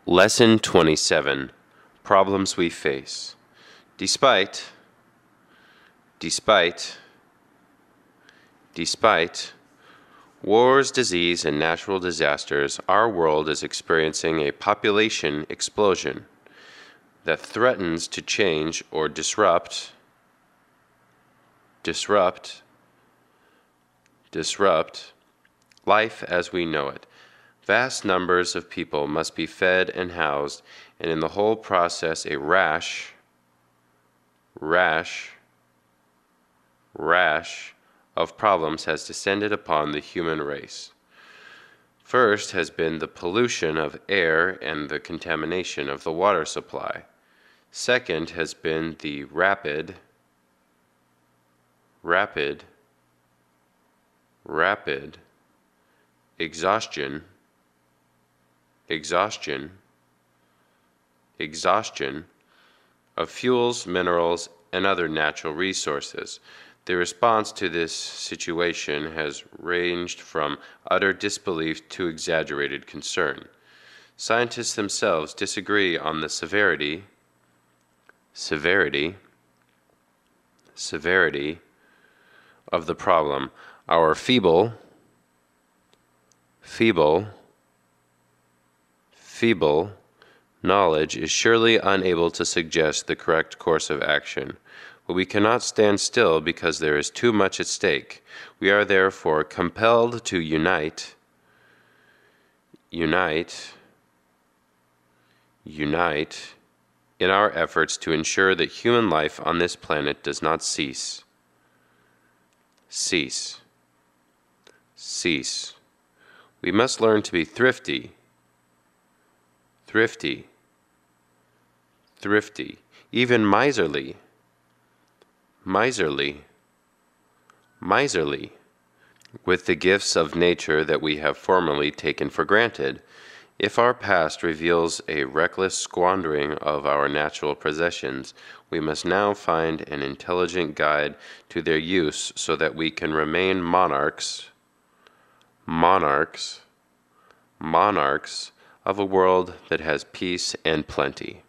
Lesson 27. Problems we face. Despite wars, disease, and natural disasters, our world is experiencing a population explosion that threatens to change or disrupt life as we know it. Vast numbers of people must be fed and housed, and in the whole process a rash of problems has descended upon the human race. First has been the pollution of air and the contamination of the water supply. Second has been the rapid exhaustion of fuels, minerals, and other natural resources. The response to this situation has ranged from utter disbelief to exaggerated concern. Scientists themselves disagree on the severity of the problem. Our feeble knowledge is surely unable to suggest the correct course of action. But we cannot stand still because there is too much at stake. We are therefore compelled to unite in our efforts to ensure that human life on this planet does not cease. We must learn to be thrifty, even miserly, with the gifts of nature that we have formerly taken for granted. If our past reveals a reckless squandering of our natural possessions, we must now find an intelligent guide to their use so that we can remain monarchs of a world that has peace and plenty.